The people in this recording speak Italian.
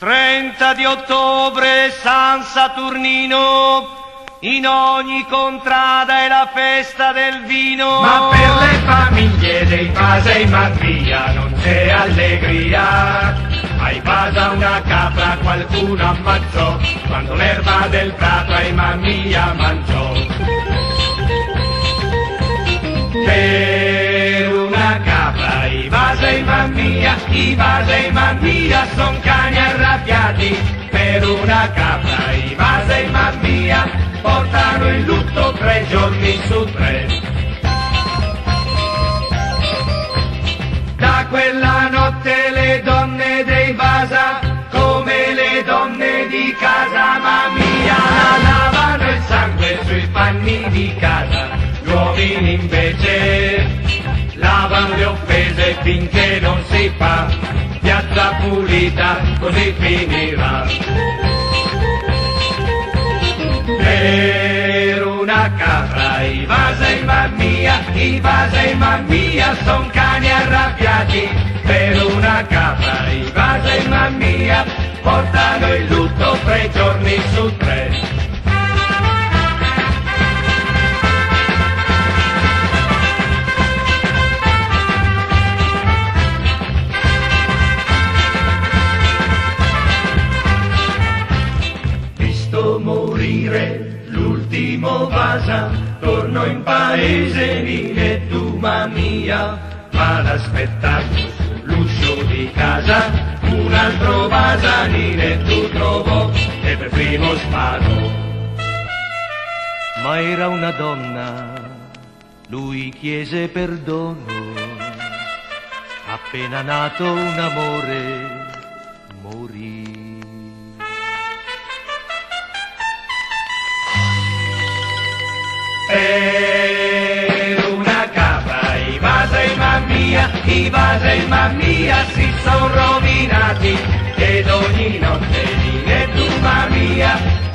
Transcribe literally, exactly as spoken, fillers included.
trenta di ottobre, San Saturnino, in ogni contrada è la festa del vino. Ma per le famiglie dei Pasa e Mattia non c'è allegria. Ai Pasa una capra qualcuno ammazzò, quando l'erba del prato ai Mammia mangiò. Per una capra i Pasa e Mammia, i Pasa e Mammia son cani arrabbiati. Per una capra i Pasa e Mammia portano il lutto tre giorni su tre. Da quella notte le donne dei Pasa, come le donne di casa Mammia, lavano il sangue sui panni di casa. Gli uomini invece lavano le offese finché non si fa piazza pulita, così finirà. Per una capra i Pasa e Mammia, i Pasa e Mammia son cani arrabbiati. Per una capra i Pasa e Mammia portano il lutto tre giorni su tre. Visto morire l'ultimo Pasa, torno in paese, Nine tu Mammia, ma ad aspettarlo sull'uscio di casa un altro Pasa, Nine tu trovò e per primo sparò. Ma era una donna, lui chiese perdono, appena nato un amore morì. Per una capra i Pasa e Mammia, i Pasa e Mammia si son rovinati, ed ogni notte Nine tu Mammia